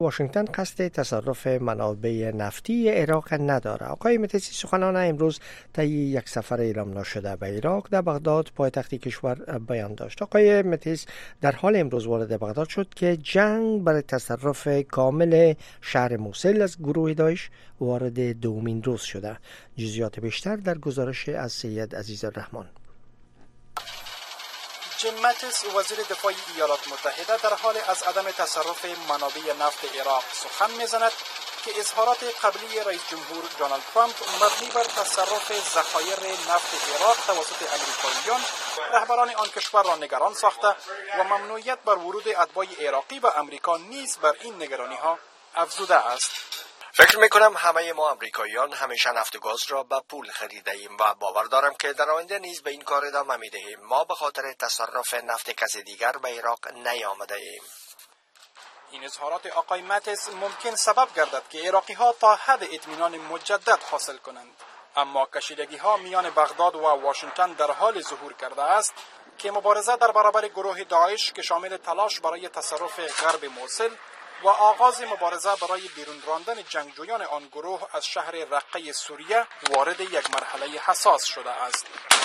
واشنگتن قصد تصرف منابع نفتی عراق ندارد. آقای متسی سخنان امروز طی یک سفر اعلام نشده به عراق در بغداد پایتخت کشور بیان داشت. آقای متسی در حال امروز وارد بغداد شد که جنگ برای تصرف کامل شهر موصل از گروه داعش وارد دومین روز شده. جزئیات بیشتر در گزارش از سید عزیز الرحمن. جیم ماتیس وزیر دفاع ایالات متحده در حال از عدم تصرف منابع نفت عراق سخن می‌زند که اظهارات قبلی رئیس جمهور دونالد ترامپ مبنی بر تصرف ذخایر نفت عراق توسط امریکاییان رهبران آن کشور را نگران ساخته و ممنوعیت بر ورود اتباع عراقی به امریکا نیز بر این نگرانی‌ها افزوده است. فکر میکنم همه ما امریکاییان همیشه نفت و گاز را به پول خریده ایم و باور دارم که در آینده نیز به این کار ادامه میدهیم. ما به خاطر تصرف نفت کسی دیگر به عراق نیامده ایم. این اظهارات آقای ماتیس ممکن سبب گردد که عراقی ها تا حد اطمینان مجدد حاصل کنند. اما کشیدگی ها میان بغداد و واشنگتن در حال ظهور کرده است که مبارزه در برابر گروه داعش که شامل تلاش برای تصرف غرب موصل و آغاز مبارزه برای بیرون راندن جنگجویان آن گروه از شهر رقه سوریه وارد یک مرحله حساس شده است.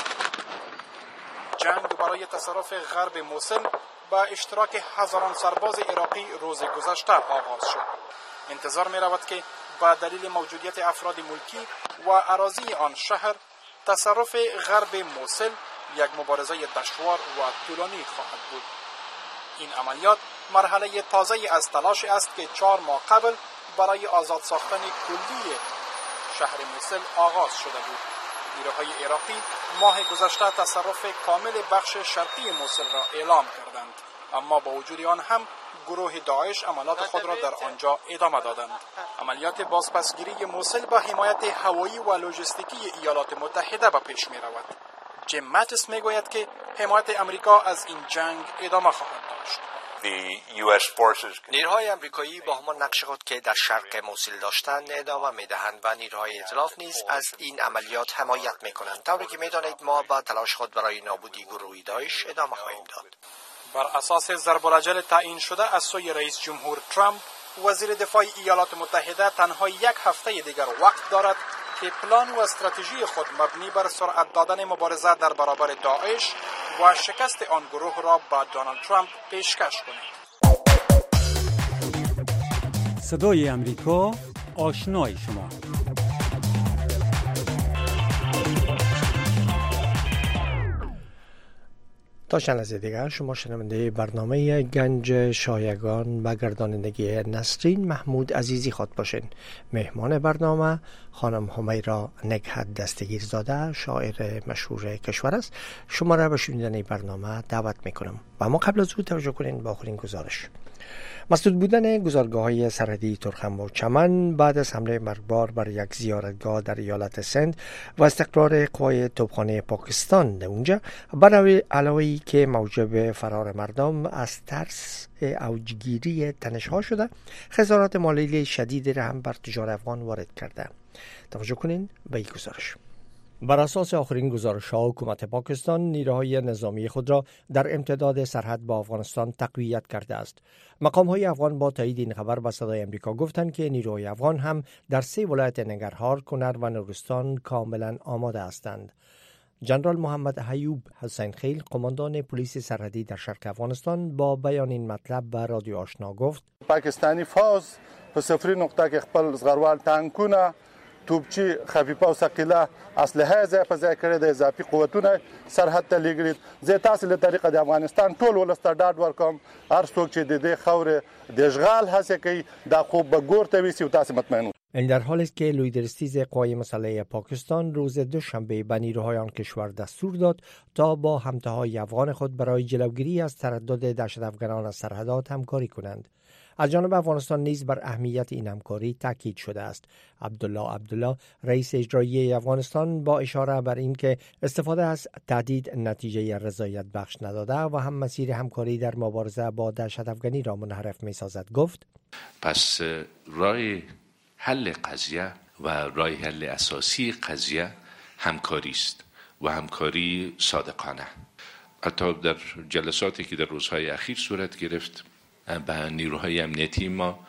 جنگ برای تصرف غرب موصل با اشتراک هزاران سرباز عراقی روز گذشته آغاز شد. انتظار می رود که با دلیل موجودیت افراد ملکی و اراضی آن شهر تصرف غرب موصل یک مبارزه دشوار و طولانی خواهد بود. این عملیات مرحله تازه‌ای از تلاش است که 4 ماه قبل برای آزاد ساختن کلی شهر موصل آغاز شده بود. نیروهای عراقی ماه گذشته تصرف کامل بخش شرقی موصل را اعلام کردند، اما با وجود آن هم گروه داعش عملیات خود را در آنجا ادامه دادند. عملیات بازپسگیری موصل با حمایت هوایی و لوجستیکی ایالات متحده به پیش می رود. جیم ماتیس می گوید که حمایت امریکا از این جنگ ادامه خواهد داشت. نیروهای امریکایی با همان نقش خود که در شرق موصل داشتند ادامه می‌دهند و نیروهای ائتلاف نیز از این عملیات حمایت می‌کنند. طوری که می‌دانید ما با تلاش خود برای نابودی گروه داعش ادامه خواهیم داد. بر اساس ضرب العجل تعیین شده از سوی رئیس جمهور ترامپ، وزیر دفاع ایالات متحده تنها 1 هفته دیگر وقت دارد که پلان و استراتژی خود مبنی بر سرعت دادن مبارزه در برابر داعش و شکست آن گروه را با دونالد ترامپ پیشکش کند. صدای امریکا، آشنای شما. تا چند لحظه دیگر شما شنونده برنامه گنج شایگان و گردانندگی نسرین محمود عزیزی خود باشین. مهمان برنامه خانم همیرا نگهت دستگیرزاده، شاعر مشهور کشور است. شما را به شنیدن برنامه دعوت میکنم و اما قبل از او توجه کنین با آخرین گزارش. مسدود بودن گذارگاه‌های سرحدی ترخم و چمن بعد از حمله مرگبار بر یک زیارتگاه در ایالت سند و استقرار قوای توپخانه پاکستان در اونجا، بر علاوه که موجب فرار مردم از ترس اوجگیری تنش‌ها شده، خسارات مالی شدید را هم بر تجار افغان وارد کرده. توجه کنین به این گزارش. بر اساس آخرین گزارش‌ها، حکومت پاکستان نیروهای نظامی خود را در امتداد سرحد با افغانستان تقویت کرده است. مقام‌های افغان با تایید این خبر به صدای آمریکا گفتند که نیروهای افغان هم در 3 ولایت ننگرهار، کنر و نورستان کاملا آماده هستند. جنرال محمد ایوب حسین خیل، قماندان پلیس سرحدی در شرق افغانستان، با بیان این مطلب به رادیو آشنا گفت: پاکستانی فوز په صفري نقطه کې خپل زغروال تانکونه، توپچی خفیفه او ثقیله اسلحه ځای په ځای کړی د اضافي قوتونه سرحد ته لیږلي. زه تاسو له طریقه د افغانستان ټول ولس ته ډاډ ورکوم، هر څوک چې د دې خاورې د اشغال هڅه کوي دا خوب به ګور ته ویسي و تاسو مطمئن. این در حالی است که لویدرستیز قوای مسلح پاکستان روز دوشنبه به نیروهای آن کشور دستور داد تا با همتاهای افغان خود برای جلوگیری از تردد دهشت افغانان از سرحدات همکاری کنند. از جانب افغانستان نیز بر اهمیت این همکاری تاکید شده است. عبدالله رئیس اجرایی افغانستان با اشاره بر این که استفاده از تهدید نتیجه رضایت بخش نداده و هم مسیر همکاری در مبارزه با دهشت افغانی را منحرف می‌سازد گفت: پس راه حل قضیه و راه حل اساسی قضیه همکاری است و همکاری صادقانه. حتی در جلساتی که در روزهای اخیر صورت گرفت به نیروهای امنیتی ما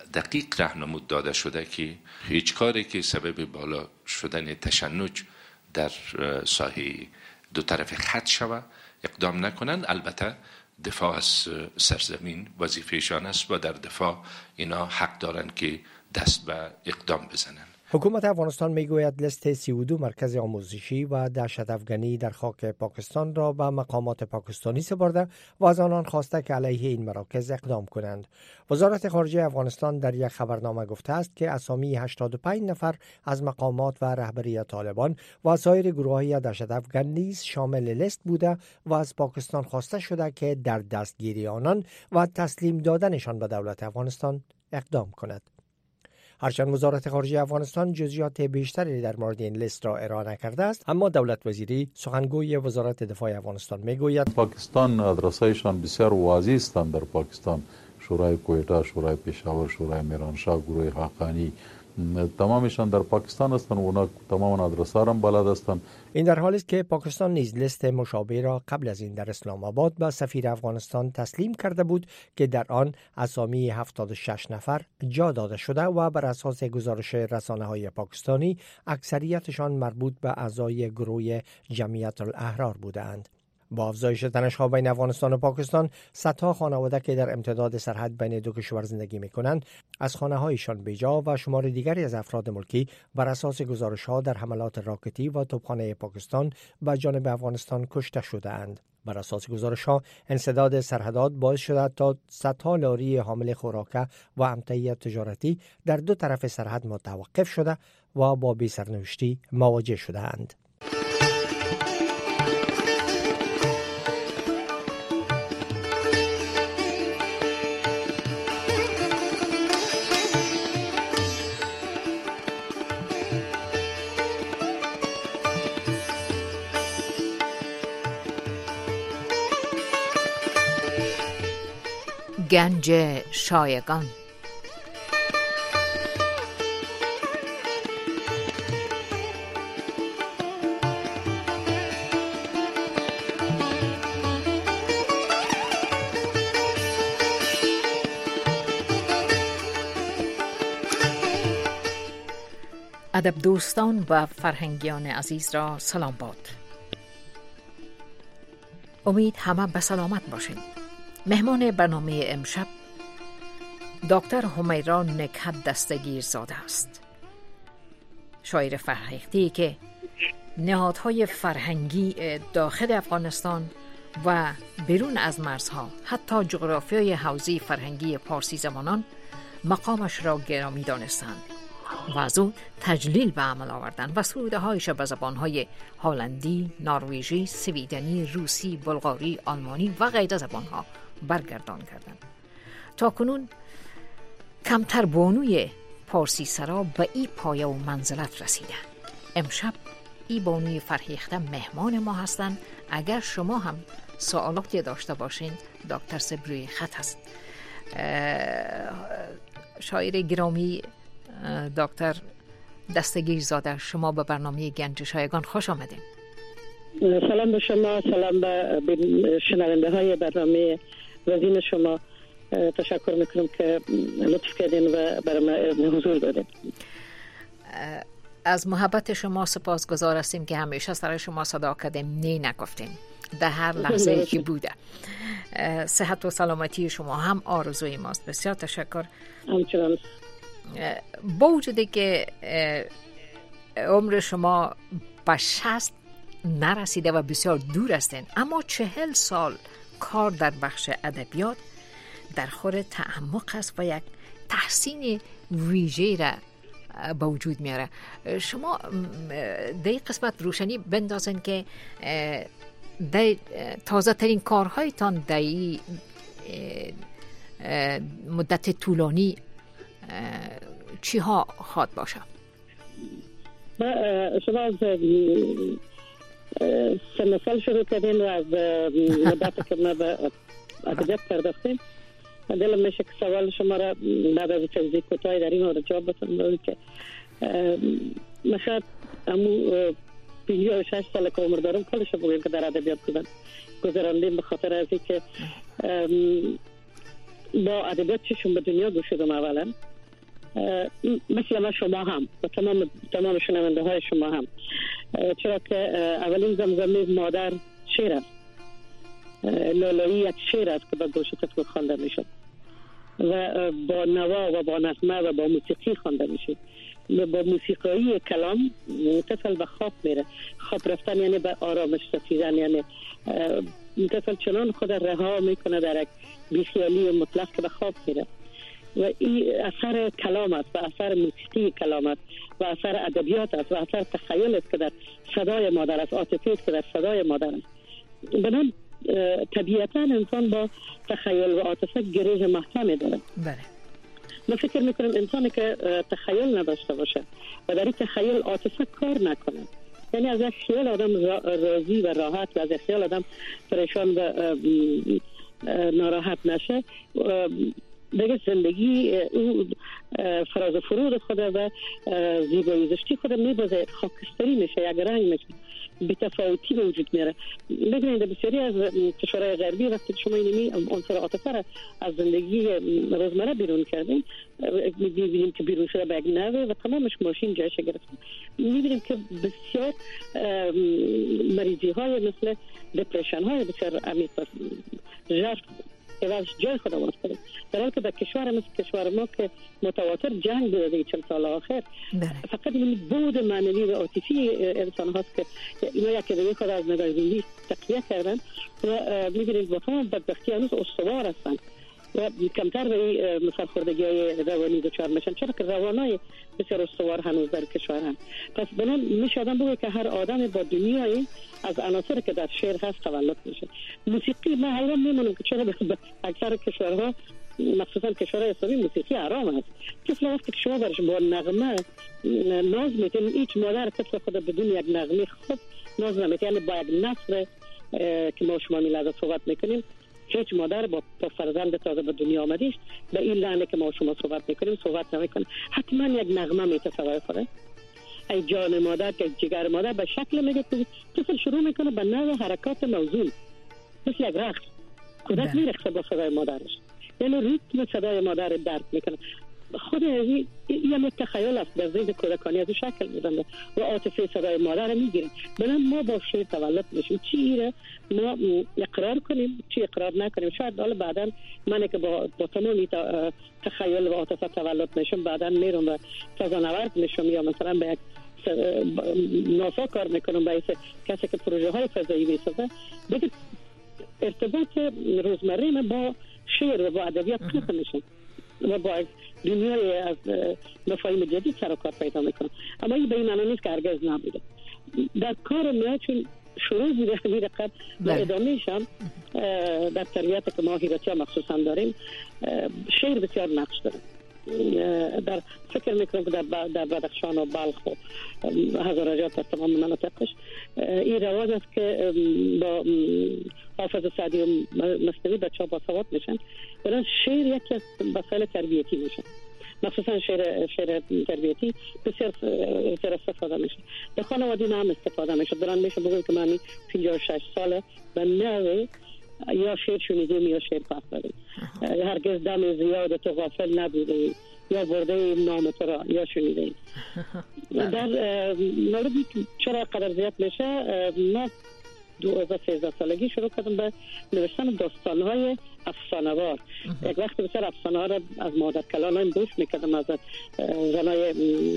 دقیق راهنمود داده شده که هیچ کاری که سبب بالا شدن تشنج در ساحه دو طرف خط شود اقدام نکنند. البته دفاع از سرزمین وظیفهشان است و در دفاع اینا حق دارند که دست به اقدام بزنند. حکومت افغانستان میگوید لیست 32 مرکز آموزشی و دهشت افغانی در خاک پاکستان را به مقامات پاکستانی سپرده و از آنان خواسته که علیه این مراکز اقدام کنند. وزارت خارجه افغانستان در یک خبرنامه گفته است که اسامی 85 نفر از مقامات و رهبری طالبان و سایر گروه‌های دهشت افغان نیز شامل لیست بوده و از پاکستان خواسته شده که در دستگیری آنان و تسلیم دادنشان به دولت افغانستان اقدام کند. هرچند وزارت خارجه افغانستان جزئیات بیشتری در مورد این لیست را ارائه نکرده است، اما دولت وزیری سخنگوی وزارت دفاع افغانستان میگوید پاکستان آدرسایشان بسیار واضح هستند. در پاکستان شورای کویتا، شورای پشاور، شورای میرانشاه، گروه حقانی تمامشان در پاکستان هستند و اونا تمام آدرس‌ها را بلد هستند. این در حالی است که پاکستان نیز لیست مشابه را قبل از این در اسلام آباد به سفیر افغانستان تسلیم کرده بود که در آن اسامی 76 نفر جا داده شده و بر اساس گزارش رسانه‌های پاکستانی اکثریتشان مربوط به اعضای گروه جمعیت الاحرار بودند. با افزایش تنش‌ها بین افغانستان و پاکستان، صدها خانواده که در امتداد سرحد بین دو کشور زندگی می‌کنند، از خانه‌هایشان بیجا و شمار دیگری از افراد ملکی بر اساس گزارش‌ها در حملات راکتی و توپخانه پاکستان به جانب افغانستان کشته شده‌اند. بر اساس گزارش‌ها، انسداد سرحدات باعث شده تا صدها لاری حامل خوراک و امتعه تجارتی در دو طرف سرحد متوقف شده و با بی‌سرنوشتی مواجه شده‌اند. گنج شایگان. ادب دوستان و فرهنگیان عزیز را سلام باد. امید همه به سلامت باشین. مهمان برنامه امشب دکتر همیرا نکهت دستگیر زاده است. شاعر فرهیختی که نهادهای فرهنگی داخل افغانستان و بیرون از مرزها، حتی جغرافیای حوزه فرهنگی پارسی زبانان مقامش را گرامی دانستند و از او تجلیل به عمل آوردند و سروده هایش به زبانهای هلندی، نروژی، سویدنی، روسی، بلغاری، آلمانی و غیره زبانها برگردان کردند. تا کنون کمتر بانوی پارسی سرا به این پایه و منزلت رسیده. امشب این بانوی فرهیخته مهمان ما هستند. اگر شما هم سوالاتی داشته باشین، دکتر سبروی خط هست. شاعر گرامی دکتر دستگیر زاده، شما به برنامه گنج شایگان خوش آمدین. سلام به شما، سلام به شنونده های برنامه وزین شما. تشکر میکنم که لطف کردین و برای ما حضور دادین. از محبت شما سپاسگزار هستیم که همیشه سر شما صدا کردیم، نه نگفتیم در هر لحظه که بوده. صحت و سلامتی شما هم آرزوی ماست. بسیار تشکر. همچنان. با وجودی که عمر شما به 60 نرسیده و بسیار دور هستین، اما 40 سال کار در بخش ادبیات در خور تعمق است و یک تحسین ویژه را به وجود میاره. شما در قسمت روشنی بندازین که در تازه ترین کارهایتان در مدت طولانی چی ها خواد باشه؟ شما از 3 سال شروع کردین و از مدت که ما به ادبیات پرداختیم. دلم میشه که سوال شما را بعد از توضیح کوتاهی در این مورد جواب بدم که من شاید همون 56 سال که عمر دارم کلش بگویم که در ادبیات گذراندیم، به خاطر از اینکه با ادبیات چشم به دنیا گشودم. اولا مثل شما هم و تمام شنونده های شما هم، چرا که اولین زمزمه مادر شعر است. لالایی یک شعر است که به گوش طفل خوانده میشد و با نوا و با نغمه و با موسیقی خوانده میشد. با موسیقی کلام طفل به خواب میره. خواب رفتن یعنی به آرامش رسیدن، یعنی طفل چنان خود رها میکنه در یک بیخیالی مطلق که به خواب میره و این اثر کلام است و اثر موسیقی کلام است و اثر ادبیات است و اثر تخیل است که در صدای مادر است، عاطفه است که در صدای مادر است. بنابراین طبیعتا انسان با تخیل و عاطفه گریز محکمی داره. بله. من فکر میکنم انسانی که تخیل نداشته باشه و در این تخیل عاطفه کار نکنه، یعنی از یک خیال آدم راضی و راحت و از یک خیال آدم پریشان و ناراحت نشه، دیگه زندگی او فراز و فرود خود و زیبایی زشتی خود میبازه، خاکستری میشه، یک رنگ میشه، بی‌تفاوتی به وجود میاره. ببینید بسیاری از کشورهای غربی وقتی شما اینمی عنصر عاطفه را از زندگی روزمره بیرون کردین، میبینیم که بیرون شده به یک نوع و تمامش ماشین جایش گرفته. میبینیم که بسیار مریضی های مثل دپرشن های بسیار عمیق جفت که جای خود آماز کنیم، در حالی که در کشور مثل کشور ما که متواتر جنگ بوده 40 سال آخر، فقط این بود معنوی و عاطفی انسان هاست که اینا یکی دیگه خود از نگاه زندگی تقویه کردن و می‌بینید با تمام بدبختی هنوز استوار هستن و کمتر به سرخوردگی های روانی دچار میشن، چرا که روانای بسیار استوار هنوز در کشور هم. پس بنان میشه آدم بگه که هر آدم با دنیای از عناصر که در شعر هست تولد میشه. موسیقی من حیران میمونم که چرا اکثر کشورها مخصوصا کشورهای اسلامی موسیقی حرام است. طفل وقتی که شما برش با نغمه ناز میکنید، هیچ مادر طفل خود بدون یک نغمه خوب ناز نمیکنه، یعنی با یک نثر که ما شما میلازم صحبت میکنیم، هیچ مادر با فرزند تازه به دنیا آمدیش به این لحنه که ما شما صحبت میکنیم صحبت نمیکنه، حتما یک نغمه میتصور کنه. ای جان مادر که جگر مادر به شکل میگه طفل شروع میکنه به نوع حرکات موزون مثل یک رقص، کودک میرقصه با صدای مادرش، یعنی ریتم صدای مادر درک میکنه. خود این یک تخیل است در ذهن کودکانی از شکل می‌دن و عاطفه صدای مادر میگیره. بنابراین ما با شعر تولد میشیم، چی ایره ما اقرار کنیم چی اقرار نکنیم. شاید حالا بعدا من که با تمامی تخیل و عاطفه تولد میشم بعدا میرم و فضانورد میشم یا مثلا به یک ناسا کار میکنم به کسی که پروژه های فضایی میسازه، دیگه ارتباط روزمره من با شعر و با ادبیات قطع میشم و با دنیای از مفاهیم جدید سر و کار پیدا میکنم. اما این به این معنی نیست که هرگز نبوده در کار ما، چون شروع بوده همین رقم و ادامهش هم در تربیت که ما هیرتی ها مخصوصا داریم شعر بسیار نقش داره. در فکر میکنم که در بدخشان و بلخ و هزارجات در تمام مناطقش این رواج است که با حافظ سعدی و مصنوی بچه ها باسواد میشن، برای شعر یکی از وسایل تربیتی میشن، مخصوصا شعر تربیتی بسیار استفاده میشه. در خانواده هم استفاده میشه. برای میشه بگم که من 56 ساله و نوه یا شعر شنیدیم یا شعر پخش داریم، هرگز دم زیاد تو غافل نبوده یا برده نام تو را یا شنیده. در موردی چرا قدر زیاد میشه، من 2013 سالگی شروع کردم به نوشتن داستان‌های افسانه‌وار. یک وقت بسیار افسانه‌ها را از مادر کلانم گوش می‌کردم، از زنای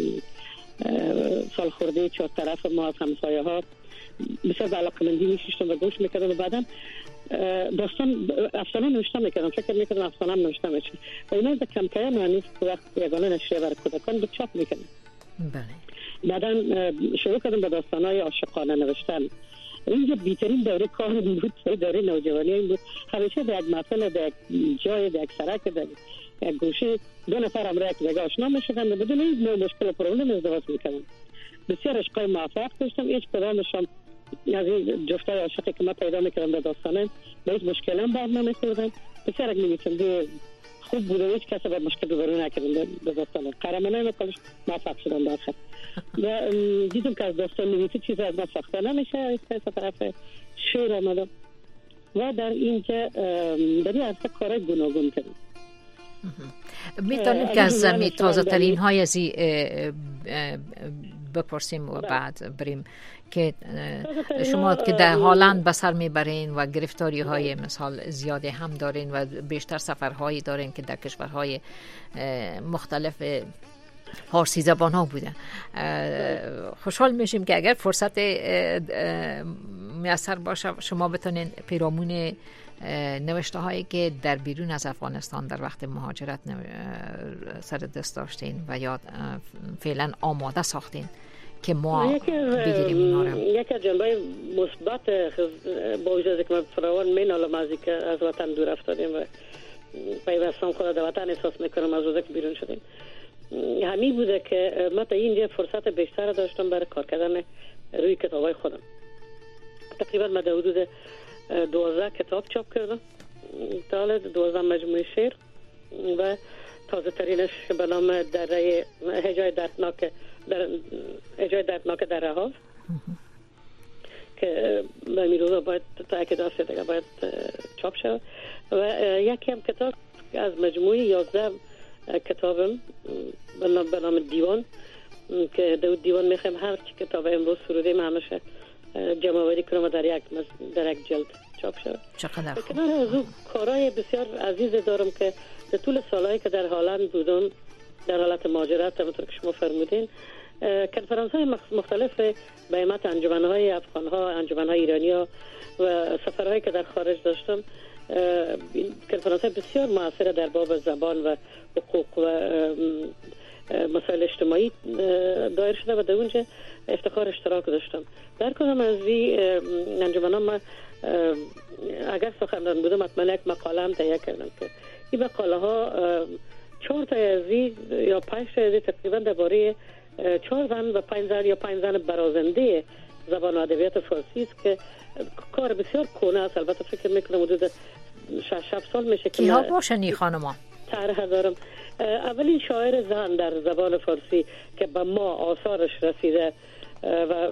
سالخورده چهار طرف ما از همسایه‌ها بسیار علاقه‌مندی می‌شدم و گوش می‌کردم و بعداً داستان افسانه نوشته میکردم، فکر میکردم افسانه نوشته میشه و اینا در کم کم نیست که وقت یگانه نشریه برای کودکان به چاپ میکنم. بعدا شروع کردم به داستانهای عاشقانه نوشتن. اینجا بیترین دوره کار بود، دوره نوجوانی این بود. همیشه در یک محفل، در یک جای، در یک سرک، در یک گوشه دو نفر هم را یک دیگه آشنا میشدن و بدون هیچ مشکل و پرابلم ازدواج میکردن. بسیار عشقای موفق داشتم، هیچ کدامشون از این جفتای عاشقی که من پیدا میکردم در داستانه به هیچ مشکل هم بر نمیخوردن. بسیار یک نویسنده خوب بوده، هیچ کسی به مشکل روبرو نکردن در داستانه. قهرمانای مکالش موفق شدن در آخر و دیدم که از داستان نویسی چیزی از من ساخته نمیشه. از طرف شعر آمدم و در اینجا در این عرصه کارهای گوناگون کردم. میتونیم که از تازه ترین های ازی بپرسیم و بعد بریم که شما که در هالند بسر میبرین و گرفتاری های مثال زیاده هم دارین و بیشتر سفرهایی دارین که در کشورهای مختلف فارسی زبان ها بوده. خوشحال میشیم که اگر فرصت میسر باشه شما بتونین پیرامون نوشته هایی که در بیرون از افغانستان در وقت مهاجرت سر دست داشتین و یا فعلا آماده ساختین که ما بگیریم اینا رو. یکی از جنبه مثبت با وجود که ما فراوان مینالم از اینکه از وطن دور افتادیم و پیوستم خود در وطن احساس میکنم از روزه که بیرون شدیم همین بوده که من تا اینجا فرصت بیشتر داشتم برای کار کردن روی کتابای خودم. تقریبا من در حدود 12 کتاب چاپ کردم، تا 12 مجموعه شعر و تازه ترینش به نام دره هجای دردناک در رهاز که به میروزا باید تا یک داسته دیگه باید چاپ شد و یکی هم کتاب از مجموعه 11 کتابم به نام دیوان که در دیوان میخوایم هر چی کتاب امروز سرودیم همشه جمع آوری کنم و در یک جلد چاپ شد. چقدر خوب. کنار از اون کارهای بسیار عزیز دارم که در طول سالهایی که در هالند بودم در حالت مهاجرت همونطور که شما فرمودین کنفرانس‌های مختلف به همت انجمن‌های افغان‌ها، انجمن‌های ایرانی‌ها و سفرهایی که در خارج داشتم کنفرانس‌های بسیار موثر در باب زبان و حقوق و مسائل اجتماعی دایر شده و در اونجا افتخار اشتراک داشتم. در کدام از این انجمن‌ها من اگر سخنران بودم حتما یک مقاله هم تهیه کردم که این مقاله ها 4 تا از یا 5 تا از تقریبا درباره 4 زن و 5 زن یا 5 زن برازنده زبان و ادبیات فارسی است که کار بسیار کهنه است. البته فکر میکنم حدود 6-7 سال میشه که کیا باشن این خانما؟ طرح دارم. اولین شاعر زن در زبان فارسی که به ما آثارش رسیده و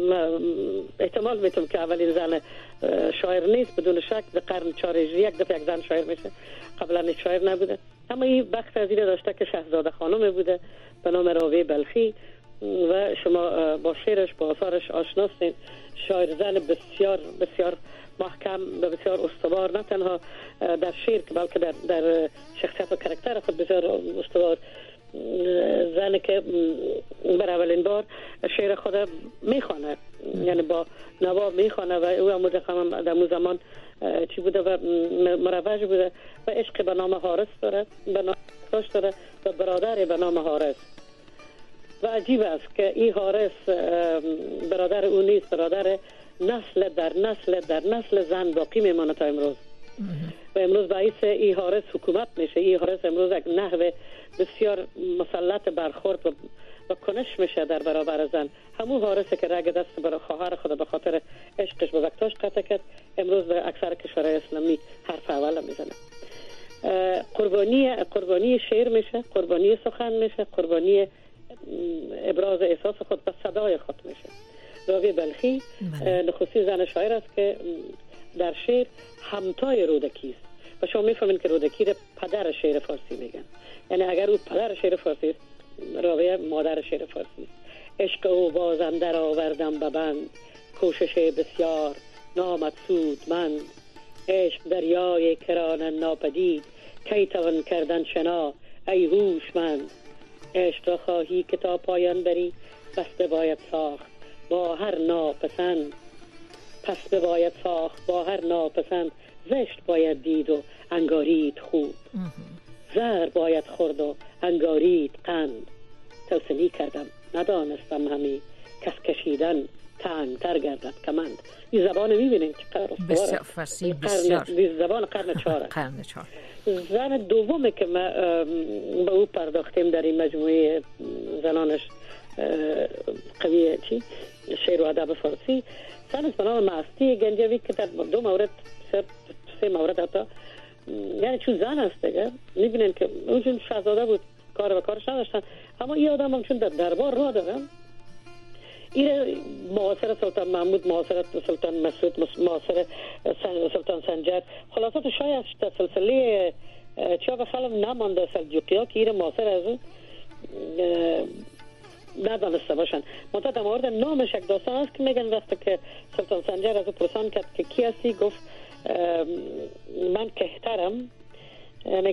احتمال میتونم که اولین زن شاعر نیست بدون شک در قرن 4 یک دفعه یک زن شاعر میشه، قبلا شاعر نبوده. اما این بخت از این داشته که شهزاده خانم بوده به نام راوی بلخی و شما با شعرش با آثارش آشناستین. شاعر زن بسیار بسیار محکم و بسیار استوار، نه تنها در شعر بلکه در شخصیت و کاراکتر خود بسیار استوار. زنی که بر اولین بار شعر خود میخوانه، یعنی با نوا میخوانه و او هم در اون زمان چی بوده و مروج بوده و عشق به نام حارس داره، به نام داشت داره و برادر به نام حارس. و عجیب است که این حارس برادر او نیست، برادر نسل در نسل در نسل زن باقی میمانه تا امروز و امروز باعث این حارس حکومت میشه. این حارس امروز یک نحو بسیار مسلط برخورد و کنش میشه در برابر زن. همون حارس که رگ دست برای خواهر خود به خاطر عشقش به وقتاش قطع کرد امروز در اکثر کشورهای اسلامی حرف اول میزنه. قربانی شعر میشه، قربانی سخن میشه، قربانی ابراز احساس خود به صدای خود میشه. راوی بلخی نخستین زن شاعر است که در شعر همتای رودکی است و شما میفهمین که رودکی را پدر شعر فارسی میگن. یعنی اگر او پدر شعر فارسی است، راوی مادر شعر فارسی است. عشق او بازم در آوردم ببند، کوشش بسیار نامد سود من. عشق دریای کران ناپدید، کی توان کردن شنا ای هوشمند. عشق را خواهی که تا پایان بری، بسته باید ساخت با هر ناپسند. پس باید ساخت با هر ناپسند، زشت باید دید و انگارید خوب. زهر باید خورد و انگارید قند. توصلی کردم ندانستم همی، کس کشیدن تنگ تر گردد کمند. این زبان میبینید چقدر بسیار فارسی، بسیار زبان قرن 4. قرن 4. زن دومی که ما به او پرداختیم در این مجموعه زنانش قوی شعر و ادب فارسی، زن به نام مستی گنجوی که در 2 مورد 3 مورد حتی یعنی چون زن است دیگه میبینین که اون چون شهزاده بود کار و کارش نداشتن، اما این آدم هم چون در دربار را دارن. این معاصر سلطان محمود، معاصر سلطان مسعود، معاصر سلطان سنجر، خلاصات شاید در سلسله چرا بخالم نمانده سلجوقی ها که این معاصر از اون ندانسته باشن. منتها در مورد نامش یک داستان است که میگن وقتی که سلطان سنجر از او پرسان کرد که کی هستی، گفت من کهترم، یعنی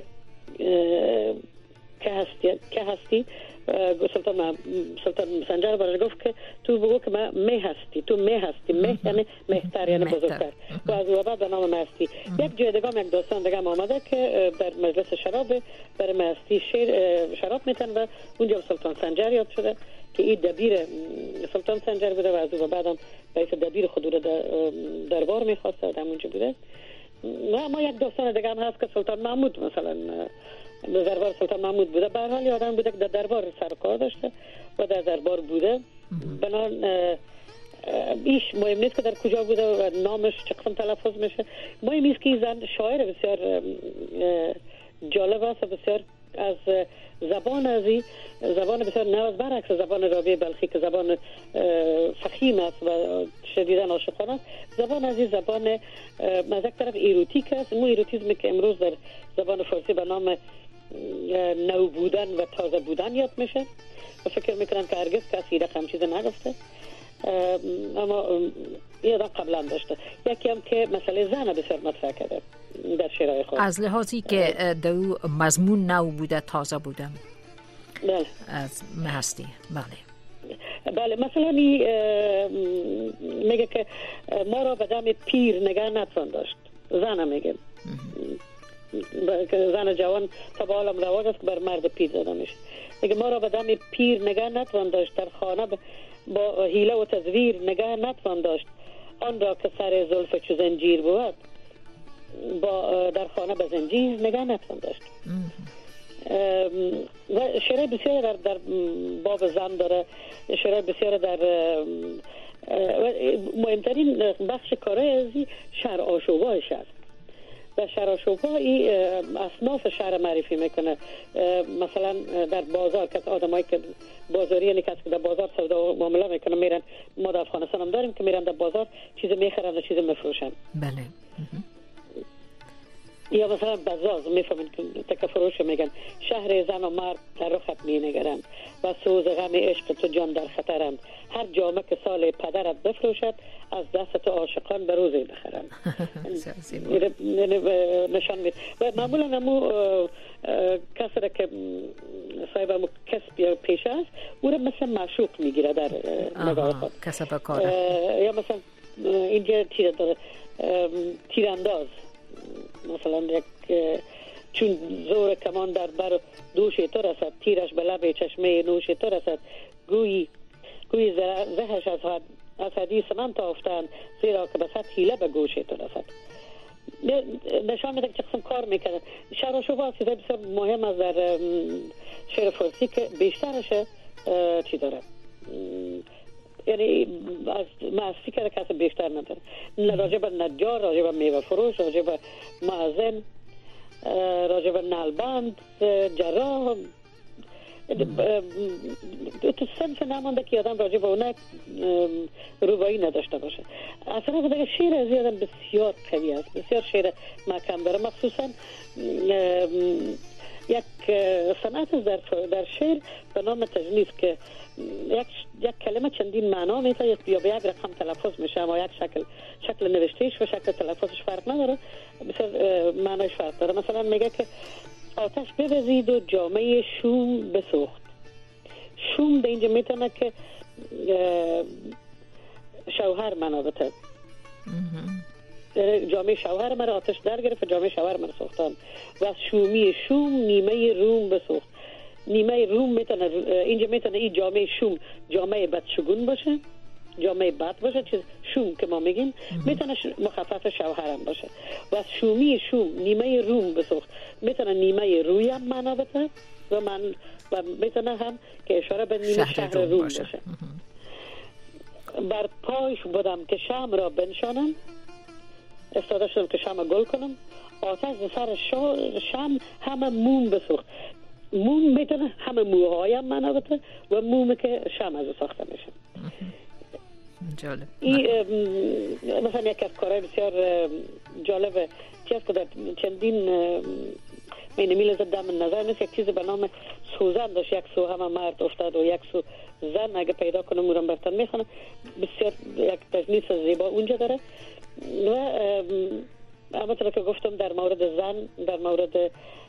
که هستی. سلطان سنجر برای گفت که تو بگو که من می هستی، تو می هستی، می یعنی مهتر یعنی بزرگتر و از او بعد به نام مهستی. یک جای دیگه یک داستان دیگه آمده که در مجلس شراب برای مهستی شراب میتن و اونجا سلطان سنجر یاد شده که این دبیر سلطان سنجر بوده و از او بعدم رئیس دبیر خود رو دربار میخواسته و در اونجا بوده. ما یک داستان دیگه هم هست که سلطان محمود مثلا دربار سلطان محمود بوده. به هر حال آدم بوده که در دربار سر کار داشته و در دربار بوده. بنان ایش مهم نیست که در کجا بوده و نامش چه قسم تلفظ میشه. مهم نیست که این زن شاعر بسیار جالب است و بسیار از زبان بسیار نواز برعکس زبان رابعه بلخی که زبان فخیم است و شدیداً عاشقانه است. زبان از این زبان از یک طرف ایروتیک است، مو ایروتیزمی که امروز در زبان فارسی به نام نو بودن و تازه بودن یاد میشه و فکر میکنن که هرگز کسی رقم چیز نگفته، اما یادم قبلا داشته. یکی هم که مسئله زن بسیار مطرح کرده در شعرهای خود از لحاظی که دو مضمون نو بوده، تازه بودم. بله. از مهستی. بله بله. مثلا میگه که ما را به دم پیر نگه نتوان داشت. زن میگه زن جوان تا به عالم رواج است که بر مرد پیر زده میشه. میگه ما را به دم پیر نگه نتوان داشت، در خانه با حیله و تزویر نگه نتوان داشت، آن را که سر زلف چو زنجیر بود در خانه به زنجیر نگه نتوان داشت. و شعر بسیار در باب زن داره، شعر بسیار در مهمترین بخش کاره ازی شعر آشوبایش است. در شهر آشوبها این اصناف شهر معرفی میکنه. مثلا در بازار که آدمایی که بازاری یعنی کسی که در بازار سودا و معامله میکنه میرن، ما در افغانستان هم داریم که میرن در بازار چیز میخرن و چیز میفروشن. بله. یا مثلا بزاز میفهمین که تکفروش میگن شهر زن و مرد در رخت مینگرند و سوز غم عشق تو جان در خطرند، هر جامه که سال پدرت بفروشد از دست عاشقان به روزی بخرند. نشان میده و معمولا همو کسی که صاحب کسب یا پیشه است او را مثل معشوق میگیره در نگاه خود، کسب کار. یا مثلا اینجا تیرانداز مثلا یک چون زور کمان در بر دوش تو رسد، تیرش به لب چشمه نوش تو رسد، گویی زهش از حدیث من تافتن، زیرا که به صد حیله به گوش تو رسد. نشان میده که قسم کار میکنه. شعر و شوبا چیزای بسیار مهم از در شعر فارسی که بیشترش چی داره، یعنی از معصی که کسی بیشتر نداره. راجع به نجار، راجع به میوه فروش، راجع به معزن، راجع به نلبند، جراح، تو صنف نمانده که آدم راجع به اونه روبایی نداشته باشه. اصلا دیگه شعر از آدم بسیار قوی است، بسیار شعر محکم داره. مخصوصا یک صنعت در شعر به نام تجنیس که یک کلمه چندین معنا میتونه یا به یک رقم تلفظ میشه، اما یک شکل نوشتهش و شکل تلفظش فرق نداره، بسیار معناش فرق داره. مثلا میگه که آتش بوزید و جامعه شوم بسوخت. شوم به اینجا میتونه که شوهر معنا بده. جامعه شوهر مرا آتش در گرفت، جامعه شوهر مرا سوختان و از شومی شوم نیمه روم بسوخت. نیمه روم میتونه اینجا میتونه این جامعه شوم جامعه بدشگون باشه، جامعه بد باشه، چیز شوم که ما میگیم میتونه مخفف شوهرم باشه. و از شومی شوم نیمه روم بسوخت میتونه نیمه روی هم معنا بده و میتونه هم که اشاره به نیمه شهر روم باشه. بر پایش بودم که شم را بنشانم، استاده شدم که شم گل کنم، آتش سر شم همه موم بسوخت. موم میتونه همه موهایم معنا بده و موم که شم از ساخته میشه. جالب. مثلا یک از کارهای بسیار جالبه چیز که در چندین این میل زد دم نظر نیست. یک چیز به نام سوزن داشت، یک سو همه مرد افتاد و یک سو زن. اگه پیدا کنم مورم برتن میخونم. بسیار یک تجنیس زیبا اونجا داره. و همونطور که گفتم در مورد زن، در مورد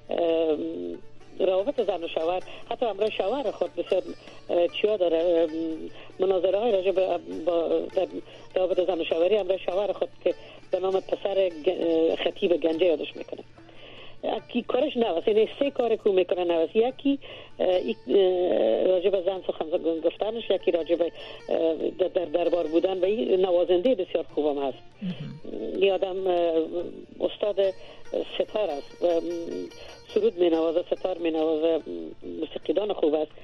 روابط زن و شوهر، حتی امرای شوهر خود بسیار چیا داره، مناظره های راجع به در روابط زن و شوهری امرای شوهر خود که به نام پسر خطیب گنجه یادش میکنه. یکی کارش نوست، این 3 کار که میکنه نوست. یکی راجع به زن سخن گفتنش، یکی راجع به در دربار بودن و این نوازنده بسیار خوبم هست. این آدم استاد ستار است، سرود می نوازه، ستار می نوازه، موسیقیدان خوب است.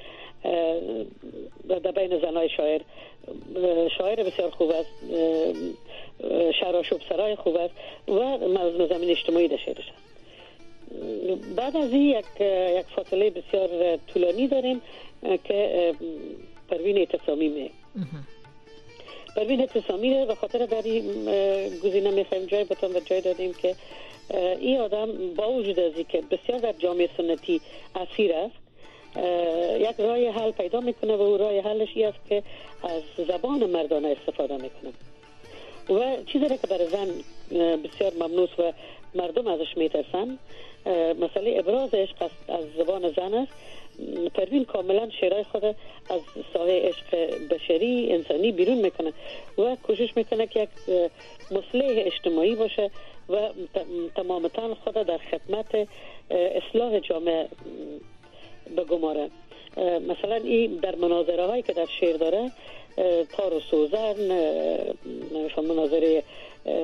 در بین زنای شاعر بسیار خوب است، شعر سرای خوب است و زمین اجتماعی در شعرش است. بعد از این یک فاصله بسیار طولانی داریم که پروین اعتصامی پروین اعتصامی به خاطر در این گزینه میخوایم جای بتون و جای دادیم که این آدم با وجود از این که بسیار در جامعه سنتی اسیر است، یک راه حل پیدا میکنه و راه حلش این است که از زبان مردانه استفاده میکنه و چیزی که برای زن بسیار ممنوع و مردم ازش میترسن. مسئله ابراز عشق از زبان زن است. پروین کاملا شعرهای خود از ساحه عشق بشری انسانی بیرون میکنه و کوشش میکنه که یک مصلح اجتماعی باشه و تمامتاً خود در خدمت اصلاح جامعه بگماره. مثلا این در مناظره هایی که در شعر داره، تار و سوزن، مناظره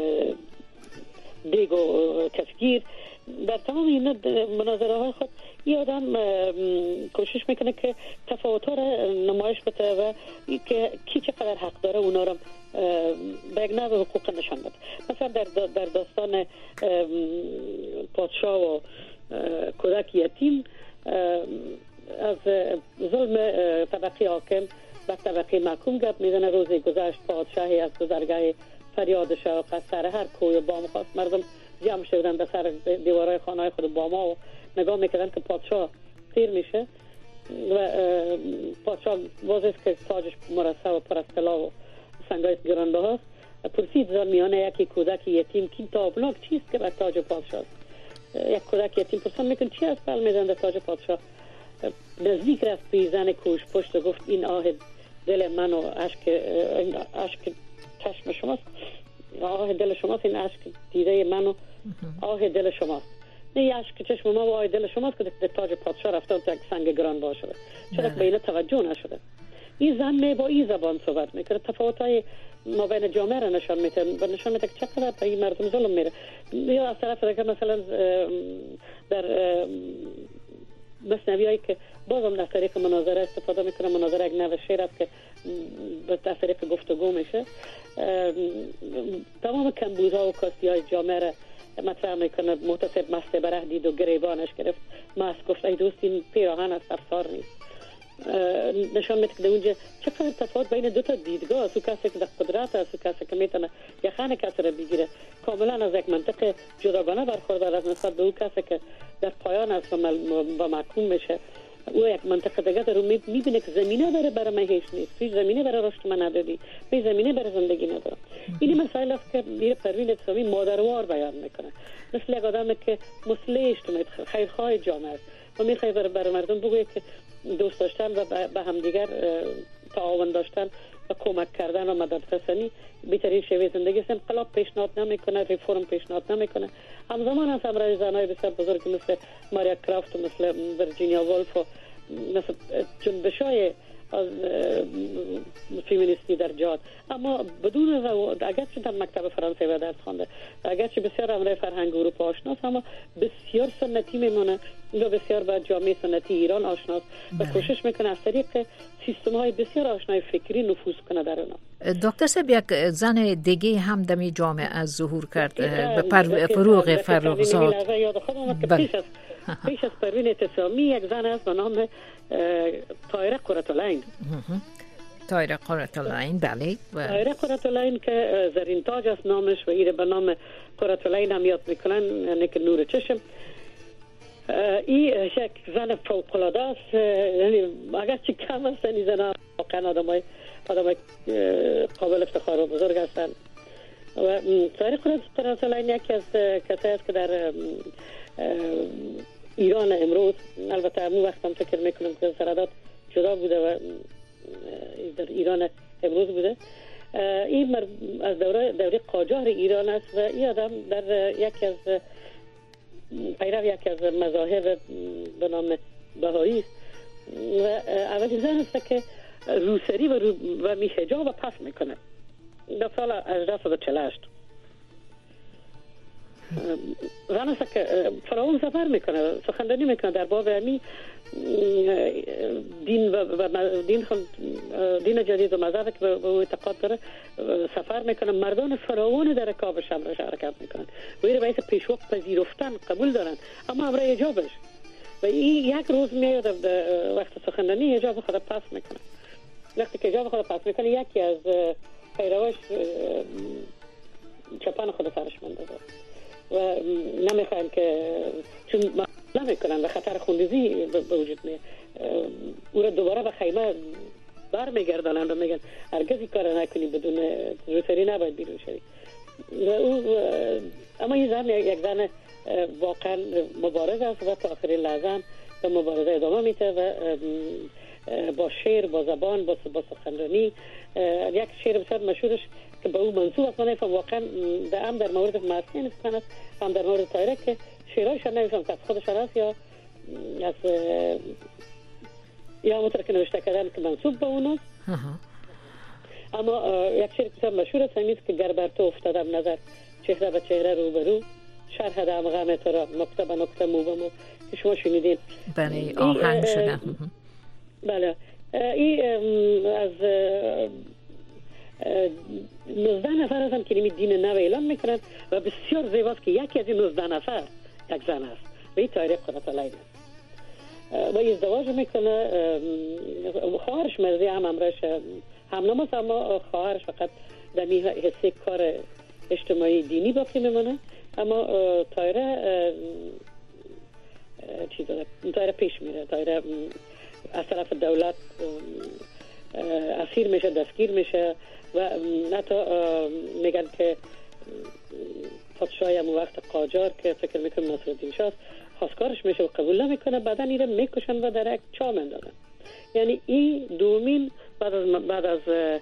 دیگ و کفگیر، در تمام این مناظره های خود این آدم کوشش میکنه که تفاوت‌ها را نمایش بده و که کی چقدر حق داره اونا را به یک نوع حقوق نشان بده. مثلا در داستان پادشاه و کودک یتیم از ظلم طبقه حاکم و طبقه محکوم گپ میزنه. روزی گذشت پادشاهی از گذرگاه فریادش و سر هر کوی بام خواست، مردم جمع شدن به سر دیوارهای خانه‌های خود باما و نگاه میکردن که پادشاه تیر میشه و پادشاه واضح که تاجش مرصع و پر از طلا و سنگای گرانبها است. پرسید زن میانه یکی کودک یتیم که تابناک چیست که بر تاج پادشاه است؟ یک کودک یتیم پرسان میکن چی است بل میزنده تاج پادشاه؟ نزدیک رفت به زن کوش پشت و گفت این آه دل من و اشک چشم شماست، آه دل شماست، این اشک دیده من و آه دل شماست. نه اشک چشم ما و آه دل شماست که تاج پادشاه رفته تا یک سنگ گران باشه. چرا به اینا توجه نشده؟ این زن با این زبان صحبت میکنه، تفاوت‌های ما بین جامعه را نشان میده و نشان میده که چقدر به این مردم ظلم میره. یا از طرف دیگه مثلا در مثنوی‌هایی که بازم در طریق مناظره استفاده میکنه، مناظره یک نوع شعر است که در طریق گفتگو میشه، تمام کمبودها و کاستی‌های جامعه را مطرح میکنه. محتسب مست بره دید و گریبانش گرفت، مست گفت ای دوست این پیراهن است افسار نیست. نشان میده که اونجا چقدر تفاوت بین دو تا دیدگاه است. کسی که در قدرت است و کسی که میتونه یخن کسی را بگیره کاملا از یک منطقه جداگانه برخوردار است نسبت به اون کسی که در پایان است و محکوم میشه. او یک منطقه دیگه در میبینه که زمینه داره برای من هیچ نیست، هیچ زمینه برای رشد من ندادی، هیچ زمینه برای زندگی ندارم. این مسائل است که میره پروین اعتصامی مادروار بیان میکنه، مثل یک آدمی که مصلح اجتماعی خیرخواه جامعه است و میخواد برای مردم بگه که دوست داشتن و به همدیگر تعاون داشتن و کمک کردن و مدد رسانی بهترین شیوه زندگی است. انقلاب پیشنهاد نمیکنه، ریفرم پیشنهاد نمیکنه. همزمان هم برای زنای بسیار بزرگ مثل ماریا کرافت و مثل ورجینیا وولف و مثل جنبش‌های از فیمینیستی در جهاد، اما بدون اگرچه در مکتب فرانسه و درس خوانده، اگرچه بسیار امرای فرهنگ اروپا آشناست، اما بسیار سنتی میمونه و بسیار با جامعه سنتی ایران آشناست و کوشش میکنه از طریق سیستم‌های بسیار آشنای فکری نفوذ کنه در اونا. دکتر صاحب یک زن دیگه هم دمی جامعه از ظهور کرد به فروغ فرخزاد. پیش از پروین اعتصامی یک زن است به نام طاهره قرةالعین. طاهره قرةالعین، بله. طاهره قرةالعین که زرین تاج است نامش و ایره به نام قرةالعین هم یاد میکنن، یعنی که نور چشم. این یک زن فوق‌العاده است، یعنی اگر چه کم است این زن واقعا آدمای قابل افتخار و بزرگ هستند و طارق رسولانی یکی از کسایی است که در ایران امروز، البته همون وقت هم فکر میکنم که سرادات جدا بوده و در ایران امروز بوده، این از دوره قاجار ایران است و این آدم در یکی از یکی از مذاهب به نام بهایی است و اولین زن است که روسری و میحجاب پس میکنه در سال 1848. زن است که فراوان سفر میکنه، سخنرانی میکنه در باب همی دین جدید و مذهب که به اعتقاد داره، سفر میکنه، مردان فراوان در رکابش هم شرکت میکنن و این باعث پیشوا پذیرفتن قبول دارن، اما امر حجابش و این یک روز میاد وقت سخنرانی حجاب خود پس میکنه. وقتی که حجاب خود پس میکنه یکی از پیرواش چپان خود سرش منده و نمیخواین که چون نمیکنن و خطر خونریزی به وجود میاد، او را دوباره به خیمه برمیگردانند و میگن هرگز این کار نکنی، بدون روسری نباید بیرون شوی. و او اما این زن یک زن واقعا مبارز است و تا آخرین لحظه به مبارزه ادامه میده و با شعر، با زبان، با سخنرانی. یک شعر بسیار مشهورش که به او منسوب است، من نفهم واقعا هم در مورد معصیه نیستن است، هم در مورد طایره که شعرهایش نمیفهم که از خودش هست یا مطور که نوشته کردن که منسوب به اون است. اما یک شعر بسیار مشهور است همیست که گر بر تو افتادم نظر چهره به چهره رو به رو، شرح دم غم تو را نکته به نکته مو به مو، که شما شنیدین. بله آهنگ شده. بله این از 19 نفر هستن که دین نو اعلان میکنند و بسیار زیباست که یکی از این 19 نفر یک زن است و این طایره قدرت الله است و ازدواج میکنه. خواهرش مرزی هم امرش همنام است، اما خواهرش فقط در حصه کار اجتماعی دینی باقی میمونه، اما طایره طایره پیش میره، طایره از طرف دولت اسیر میشه، دستگیر میشه و حتی میگن که پادشاهی همون وقت قاجار که فکر میکنم نصرالدین شاه خواستگارش میشه و قبول نمیکنه، بعدا ایره میکشن و در یک چاه میندازن. یعنی این دومین بعد از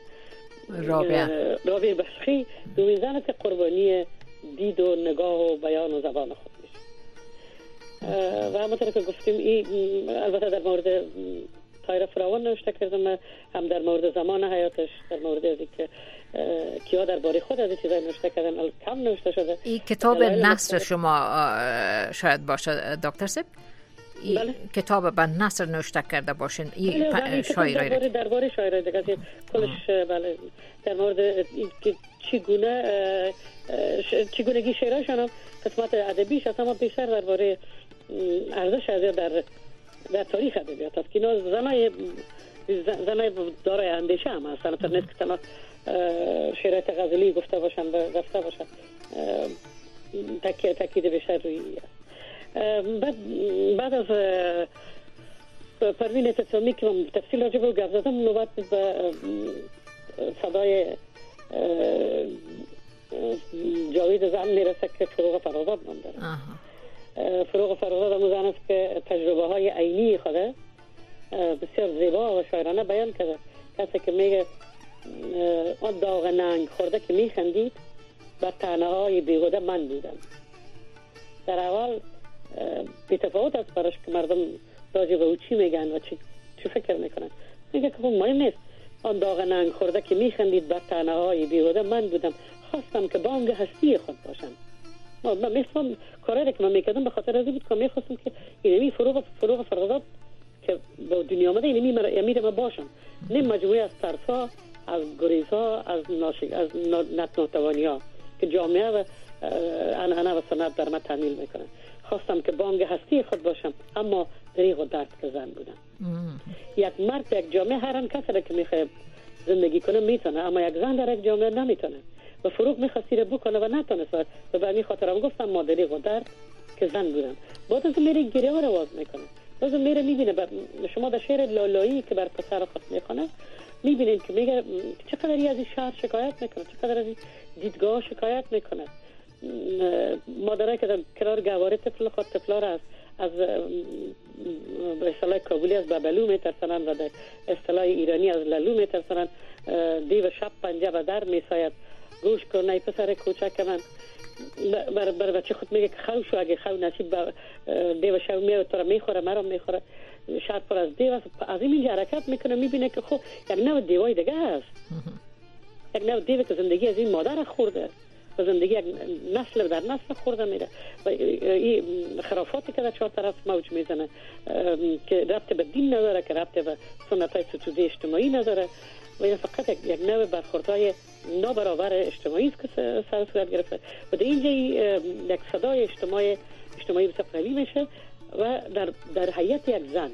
رابعه بسخی دومین زن که قربانی دید و نگاه و بیان و زبان خود میشه. و همونطور که گفتیم این البته در مورد طایره فراوان نوشته کردم، هم در مورد زمان حیاتش، در مورد ازی که کیا درباره خود از این چیزای نوشته کردن کم نوشته شده. این کتاب نثر شما شاید باشه دکتر سب؟ بله. کتاب به نثر نوشته کرده باشین این شاعرای درباره شاعرای دیگه کلش بله در مورد چگونگی شعرهاشون هم قسمت ادبیش هست، اما بیشتر درباره ارزش از در تاریخ ادبیات است که اینا زنای دارای اندیشه هم هستن، تا نیست که تنها شعرات غزلی گفته باشن و گفته باشن، تاکید بیشتر روی است. بعد از پروین اعتصامی که من تفصیل راجع به گفت زدم، نوبت به صدای جاوید زن میرسه که فروغ فرازاد نام داره. فروغ فرازاد همون زن است که تجربه های عینی خوده بسیار زیبا و شاعرانه بیان کرده. کسی که میگه آن داغ ننگ خورده که میخندید بر طعنه های بیهوده من بودم. در اول بی‌تفاوت است براش که مردم راجع به او چی میگن و چی فکر میکنن. میگه که مهم نیست، آن داغ ننگ خورده که میخندید بر طعنه های بیهوده من بودم، خواستم که بانگ هستی خود باشم. من میخواستم کاری که من میکردم به خاطر ازی بود که میخواستم که اینمی فروغ فرازاد که به دنیا آمده اینمی امیر ما باشم، نیم مجموعه از ترسا، از گریزها، از ناتوانی ها که جامعه و عنعنه و سنت در من تعمیل میکنه. خواستم که بانگ هستی خود باشم، اما دریغ و درد که زن بودم. یک مرد یک جامعه هر کسی را که میخواد زندگی کنه میتونه، اما یک زن در یک جامعه نمیتونه و فروغ میخواستی رو بکنه و نتونست و به همین خاطر هم گفتم مادری قدر که زن بودن. بعد از میره گریه ها رو آواز میکنه، باز میره میبینه. شما در شعر لالایی که بر پسر خود میخونه میبینید که میگه چقدر از این شهر شکایت میکنه، چقدر از این دیدگاه شکایت میکنه. مادرایی که در کنار گواره طفلا را از به اصطلاح کابلی از ببلو میترسنن و در اصطلاح ایرانی از لالو میترسنن. دیو شب پنجه و در میساید گوش کن ای پسر کوچک من. بر بچه خود میگه که خو شو، اگه خو نصیب دیو شب میاد تو را میخوره مرا میخوره. شهر پر از دیو از این حرکت میکنه، میبینه که خب یک نوع دیوای دیگه است، یک نوع دیو که زندگی از این مادر خورده و زندگی یک نسل در نسل خورده میره و این خرافاتی که در چهار طرف موج میزنه که ربط به دین نداره، که ربط به سنت های ستوزی اجتماعی نداره و این فقط یک نوع برخوردهای نابرابر اجتماعی است که سر صورت گرفته و در اینجا یک صدای اجتماعی بسیار قوی میشه و در حیات یک زن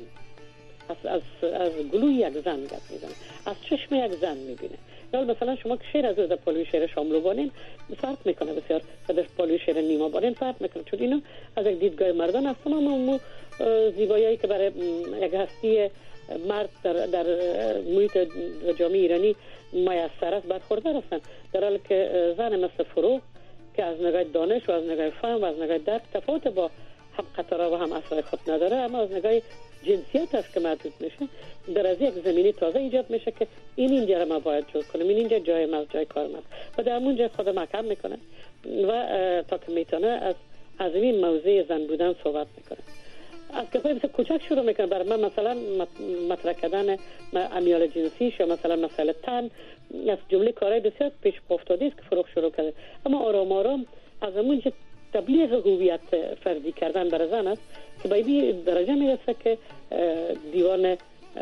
از گلوی یک زن گپ میزنه، از چشم یک زن میبینه. یا مثلا شما که شعر از در پالوی شعر شاملو بانین فرق میکنه بسیار و در پالوی شعر نیما بانین فرق میکنه، چون اینو از یک دیدگاه مردان هست. تمام زیبایی که برای یک هستی مرد در محیط جامعه ایرانی میسر است برخوردار هستند، در حالی که زن مثل فروغ که از نگاه دانش و از نگاه فهم و از نگاه درک تفاوت با هم قطاره و هم اصلای خود نداره، اما از نگاه جنسیت است که محدود میشه. در از یک زمینی تازه ایجاد میشه که اینجا رو ما باید جور کنیم، اینجا جای ما جای کار ما و در اونجا خود محکم میکنه و تا که میتونه از این موضوع زن بودن صحبت میکنه. از کسایی مثل کوچک شروع میکنه. برای من مثلا مطرح کردن امیال جنسیش یا مثلا مسئله تن از جمله کارهای بسیار پیش افتاده است که فروغ شروع کرده، اما آرام آرام از اونجا تبلیغ هویت فردی کردن برای زن است که به این درجه میرسه که دیوان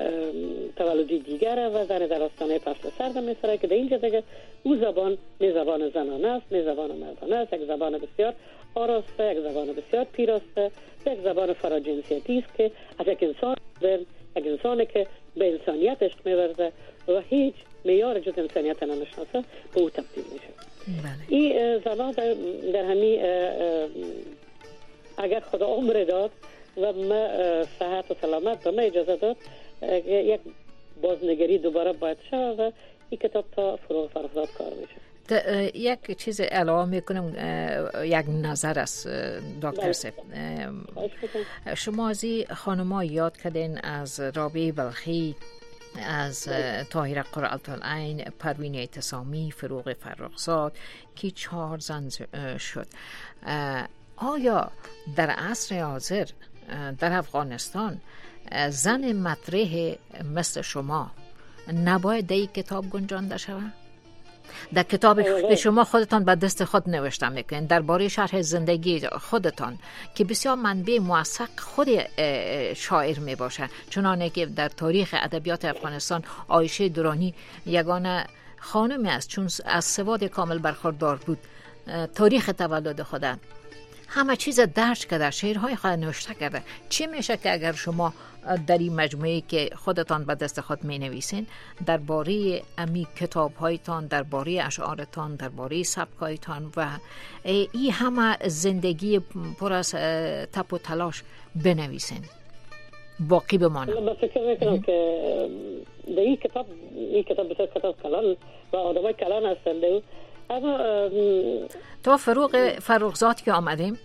تولدی دیگر و زن در آستانه فصل سرد میسره که در اینجا دیگه او زبان نه زبان زنانه است نه زبان مردانه است، یک زبان بسیار آراسته، یک زبان بسیار پیراسته، یک زبان فراجنسیتی است که از یک انسانی که به انسانیت عشق می‌ورزه و هیچ معیار جز انسانیت نمی‌شناسه به او تبدیل میشه. این زبان در همین اگر خدا عمر داد و ما صحت و سلامت به ما اجازه داد یک بازنگری دوباره باید شود و این کتاب تا فروغ فرخزاد کار میشه. یک چیز علاوه میکنم، یک نظر است دکتر صاحب. شما از خانم‌ها یاد کردین از رابعه بلخی، از طاهره قرةالعین، پروین اعتصامی، فروغ فرخزاد که 4 زن شد. آیا در عصر حاضر در افغانستان زن مطرح مثل شما نباید در این کتاب گنجانده شود؟ در کتاب شما خودتان به دست خود نوشته میکنین درباره شرح زندگی خودتان که بسیار منبع موثق خود شاعر میباشه، چنانه که در تاریخ ادبیات افغانستان عایشه درانی یگانه خانمی است چون از سواد کامل برخوردار بود. تاریخ تولد خود همه چیز درج کرده، شعرهای خود نوشته کرده. چی میشه که اگر شما در این مجموعه که خودتان به دست خود می نویسین درباره امی کتابهایتان، درباره اشعارتان، درباره سبکایتان و این همه زندگی پر از تپ و تلاش بنویسین باقی بمانه؟ من فکر میکنم که در این کتاب بسیار کتاب کلان و آدمای کلان هستند. اما تو فروغ فرخزاد که آمدیم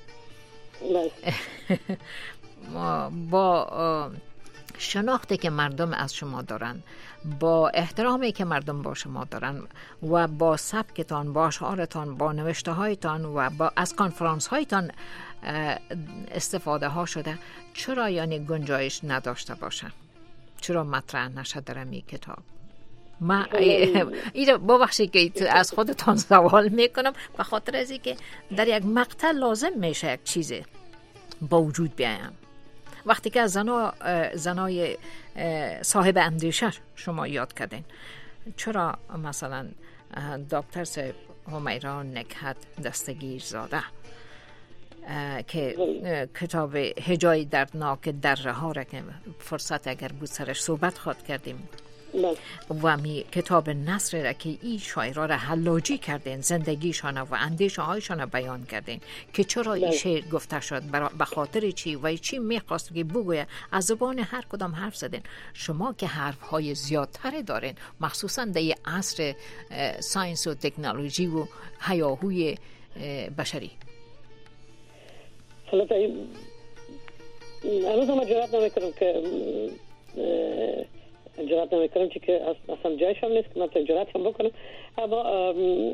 با شناختی که مردم از شما دارن، با احترامی که مردم با شما دارن و با سبکتان، با اشعارتان، با نوشته هایتان و با از کنفرانس هایتان استفاده ها شده، چرا یعنی گنجایش نداشته باشه؟ چرا مطرح نشه در این کتاب؟ ما این ببخشید که از خودتان سوال میکنم به خاطر از اینکه در یک مقطع لازم میشه یک چیزی با وجود بیایم. وقتی که از زنای صاحب اندیشه شما یاد کردین، چرا مثلا دکتر صاحب همیرا نکهت دستگیر زاده که کتاب هجای دردناک دره ها را که فرصت اگر بود سرش صحبت خواهد کردیم و می کتاب نثر را که این شاعرها را حلاجی کردین، زندگیشان و اندیشه هایشان بیان کردین که چرا این شعر گفته شد، به خاطر چی و چی میخواست که بگوید، از زبان هر کدام حرف زدین. شما که حرف های زیادتر دارین، مخصوصا در عصر ساینس و تکنولوژی و هیاهوی بشری. حالا هنوز هم جرات نمیکنم که اصلا جایشم نیست که من جرات هم بکنم، اما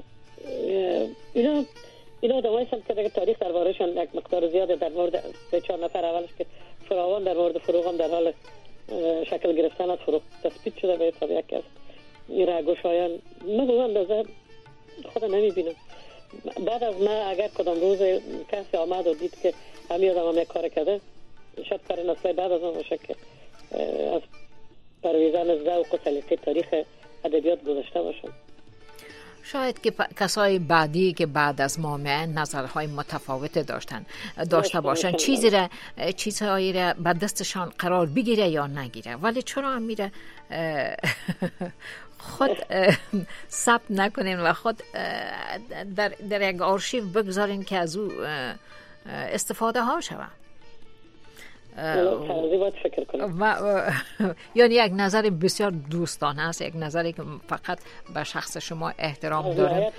اینا آدم هایستند که تاریخ در بارشان یک مقدار زیاده. در مورد 3-4 نفر اولش که فراوان در مورد فروغ در حال شکل گرفتن از فروغ تثبیت شده به حساب یک از این رگوشایان من اندازه خود نمیبینم. بعد از ما اگر کدام روز کسی آمد و دید که همین آدم هم یک کار کرده، شاید کار نسل بعد از اون باشه که از پرویزن ذوق و سلیقه تاریخ ادبیات گذاشته باشن. شاید که کسای بعدی که بعد از ما میان نظرهای متفاوت داشته باشن، چیزهایی را به دستشان قرار بگیره یا نگیره، ولی چرا هم میره خود ثبت نکنین و خود در یک آرشیو بگذارین که از او استفاده ها شود. یعنی یک نظر بسیار دوستانه است، یک نظری که فقط به شخص شما احترام داره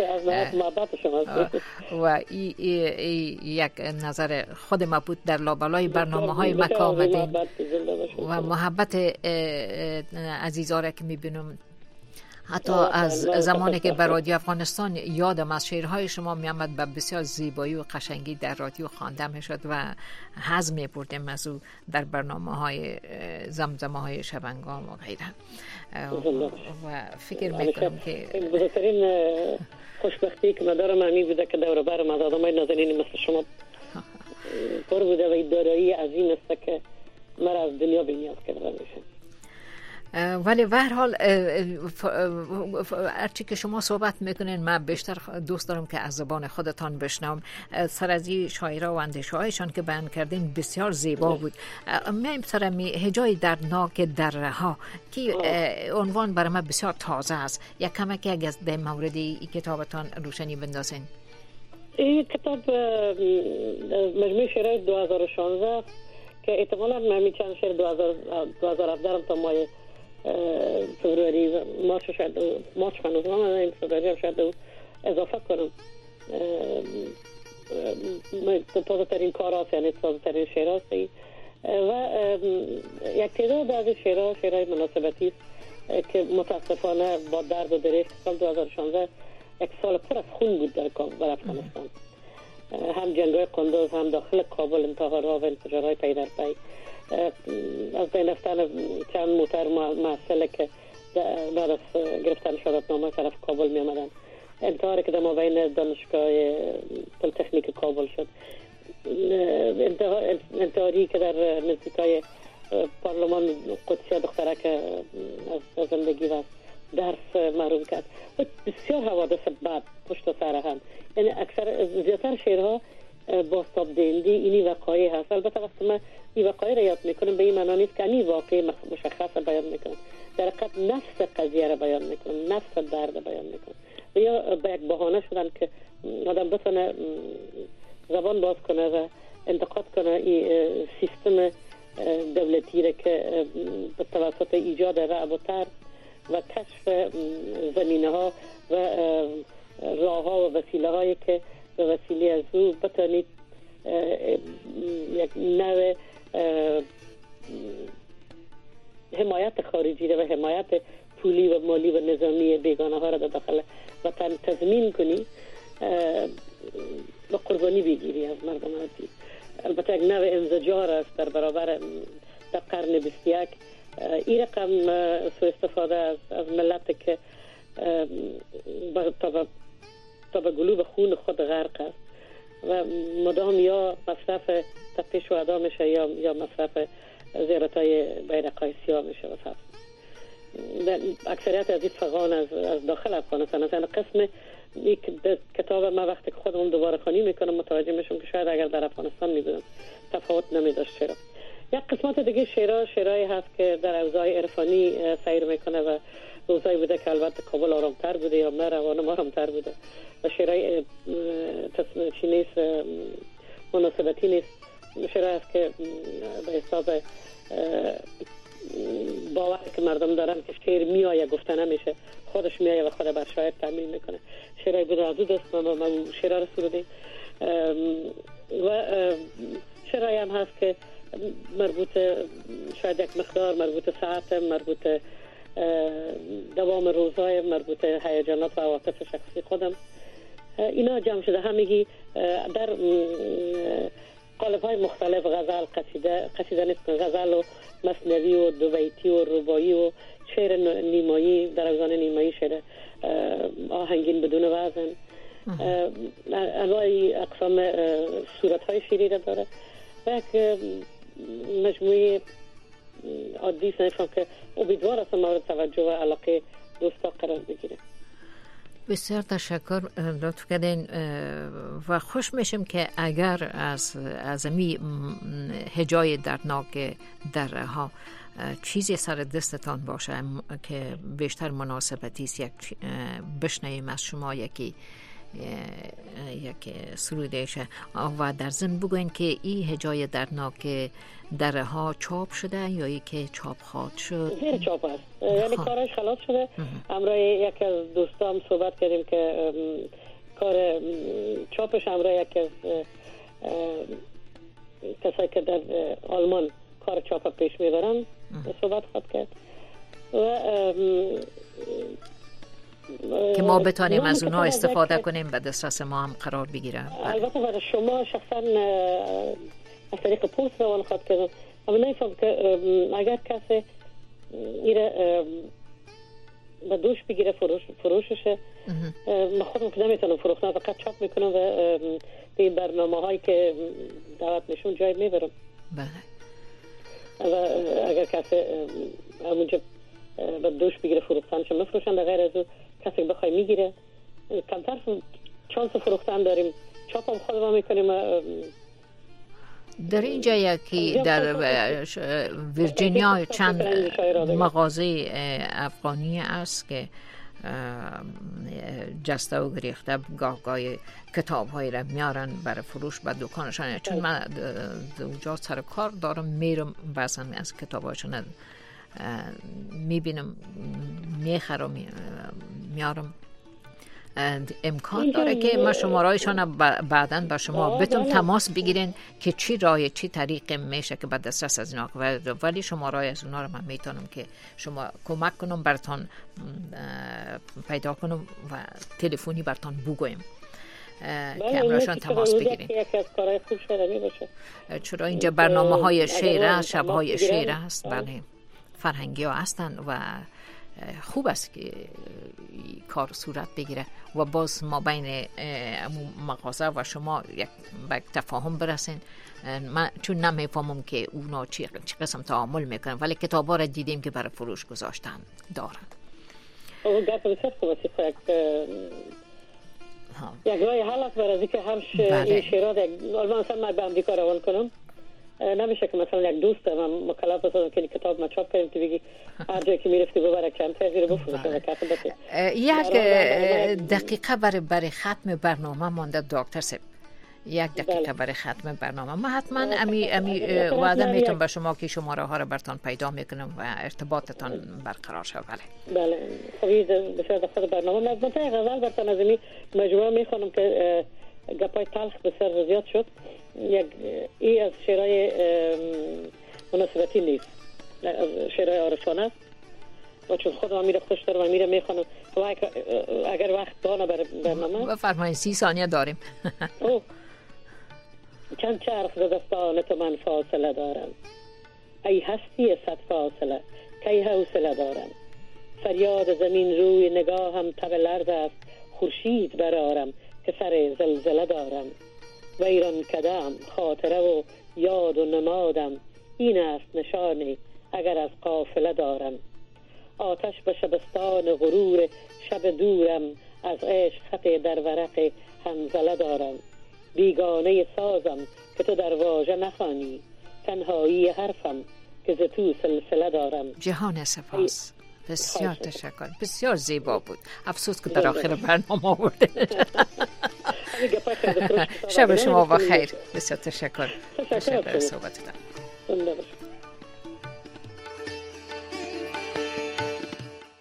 و یک نظر خود ما بود در لابلای برنامه های مکه آمدین و محبت عزیزا را که میبینم. حتی از زمانی که به رادیو افغانستان یادم از شعرهای شما میامد به بسیار زیبایی و قشنگی در رادیو خوانده میشد و حظ میبردیم از او در برنامه های زمزمه های شبنگام و غیره. و فکر میکنم که بزرگترین خوشبختی که من دارم همین بوده که دور برم از آدم های نازنین مثل شما پر بوده و این دارایی عظیم است که مرا از دنیا بینیاز کرده میشه. ولی به هر حال هرچی که شما صحبت میکنین من بیشتر دوست دارم که از زبان خودتان بشنوم. سر از این شاعرها و اندیشه هایشان که بیان کردین بسیار زیبا بود. میایم سر هجای دردناک درها که عنوان برای من بسیار تازه است. یک کمک از در مورد این کتابتان روشنی بندازین. این کتاب مجموعه شعرهای 2016 که احتمالاً من چند شعر 2017 تا ماه فبروری مارچ هنوز این فبروری هم شاید اضافه کنم. تازه ترین کار هست، یعنی تازه ترین شعر هست و یک تعداد از شعرهای مناسبتی است که متاسفانه با درد و دریغ سال 2016 یک سال پر از خون بود در افغانستان. هم جنگ‌های قندوز، هم داخل کابل انتحارها و انفجارهای پی در پی، از بین رفتن چند موتر معسل که بعد از گرفتن شهادتنامه طرف کابل می آمدن، انتحاری که در مابین دانشگاه پلی‌تکنیک کابل شد، انتحاری که در نزدیکای پارلمان قدسیه دخترک از زندگی و درس محروم کرد و بسیار حوادث بد پشت سر هم. یعنی اکثر زیادتر شعرها بازتاب دهنده اینی وقایع هست. البته وقتی من این وقایع را یاد میکنم به این معنا نیست که این واقع مشخص بیان میکنم، در حقیقت نفس قضیه را بیان میکنم، نفس درد بیان میکنم و یا به یک بهانه شدن که آدم بتونه زبان باز کنه و انتقاد کنه این سیستم دولتی را که به توسط ایجاد رعب و ترس و کشف زمینه ها و راه ها و وسیله هایی که به وسیله از او بتانید یک نوع حمایت خارجی و حمایت پولی و مالی و نظامی بیگانه ها را در داخل وطن تضمین کنی و قربانی بگیری از مردم عادی. البته یک نوع انزجار است در برابر در قرن 21 این رقم سوء استفاده از ملت که تا به گلوب خون خود غرق است و مدام یا مصرف تپش و ادا میشه یا مصرف زیارتهای بیرقهای سیاه میشه و فرض. اکثریت از این فقان از داخل افغانستان است. قسم یک کتاب من وقتی که خودم دوباره خوانی میکنم متوجه میشم که شاید اگر در افغانستان میبودم تفاوت نمیداشت. چرا یک قسمت دیگه شعرهای هست که در حوزه‌های عرفانی سیر میکنه و روزایی بوده که البته کابل آرامتر بوده یا نه روانم آرامتر بوده و شعرهای چی نیست مناسبتی نیست. شعرهایی هست که به حساب باور که مردم دارن که شعر میآیه گفته نمیشه، خودش میآیه و خود بر شاعر تمرین میکنه. شعرهای بوده از او دست ما شعرها رو سرودیم و شعرهایی هم هست که مربوط شاید یک مقدار مربوط ساعت، مربوط دوام روزهای، مربوط هیجانات و عواطف شخصی خودم. اینا جمع شده همگی در قالب‌های مختلف، غزل، قصیده نیست، غزل و مثنوی و دوبیتی و رباعی و شعر نیمایی، در اوزان نیمایی شعر آهنگین بدون وزن، انواع اقسام صورت‌های شعری را داره و یک مجموعه عادی نمی‌فهم که امیدوار است مورد توجه و علاقه دوستا قرار بگیره. بسیار تشکر لطف کردین و خوش میشم که اگر از می هجای دردناک درها چیزی سر دستتان باشه که بیشتر مناسبتی است یک بشنویم از شما یک سرودشه و در ضمن بگوین که این هجای دردناک درها چاپ شده یا ای که چاپ خواد شد؟ زیر چاپ است، یعنی کارش خلاص شده. امروز یک از دوستام صحبت کردیم که کار چاپش امروز یک از کسایی که در آلمان کار چاپ پیش میبرن صحبت خواهد کرد و که ما بتانیم از اونها استفاده کنیم به دسترس ما هم قرار بگیره. البته برای شما شخصا از طریق پست روان خواهد کردم، اما نمیفهم که اگر کسی ایره به دوش بگیره فروششه، من خودم که نمیتونم فروختن، فقط چاپ میکنم و به برنامه هایی که دعوت میشون جای میبرم. بله. و اگر کسی همونجا به دوش بگیره فروختنش مفروشن، در غیر از او کسی بخوای میگیره. کمتر چانس فروختن داریم، چاپ هم خودمون میکنیم. در اینجا یکی در ویرجینیا چند مغازه افغانی است که جسته و گریخته گاه کتاب هایی را میارن برای فروش به دکانشان، چون من اونجا سر کار دارم میرم بعضا از کتاب هاشون میبینم میخرم میارم. امکان داره که ما شمارهایشان بعداً با شما بتون تماس بگیرین که چی راه چی طریق میشه که به دسترس از اینا، ولی شماره از اونا رو من میتونم که شما کمک کنم براتون پیدا کنم و تلفنی براتون بگویم که امراشان تماس بگیرین. چرا اینجا برنامه های شعر، شبهای شعر هست، بله فرهنگی ها هستن و خوب است که کار صورت بگیره و باز ما بین مغازه و شما یک تفاهم برسین. من چون نمیفهمم که اونا چی قسم تعامل میکنن، ولی کتابا را دیدیم که برای فروش گذاشتن دارن. یک راه حل است برای اینکه هر شعرات مثلا من به امریکا روان کنم، نمیشه که مثلا یک دوست من مکلف بسازم که کتاب ما چاپ کنیم تو بگی هر جایی که میرفتی ببره کم تغییر بفروشه. یک دقیقه برای ختم برنامه مانده دکتر صاحب، یک دقیقه برای ختم برنامه. ما حتما امی وعده میتونم به شما که شماره ها رو براتون پیدا میکنم و ارتباطتان برقرار شد. بله خیلی بسیار دقیقه برنامه نظمت غزل براتون از این مجموعه میخوانم که گپای تلخ بسیار زیاد شد. ای از شعرهای مناسبتی نیست، شعرهای عارفانه است و چون خودم میره خوش دارم و میره میخوانم و اگر وقت دانه برنامه بفرمایید 30 ثانیه داریم. چند چرخ ز دستان تو من فاصله دارم، ای هستی صد فاصله کی حوصله دارم. فریاد زمین روی نگاهم تب لرز است، خورشید برارم که سر زلزله دارم. ویران کدام خاطره و یاد و نمادم، این است نشانی اگر از قافله دارم. آتش به شبستان غرور شب دورم، از عشق خط در ورق حنظله دارم. بیگانه سازم که تو در واژه نخوانی، تنهایی حرفم که ز تو سلسله دارم. جهان سپاس، بسیار تشکر، بسیار زیبا بود. افسوس که در آخر برنامه آورده. شب شما بخیر. بسیار تشکر. تشکر صحبتتان.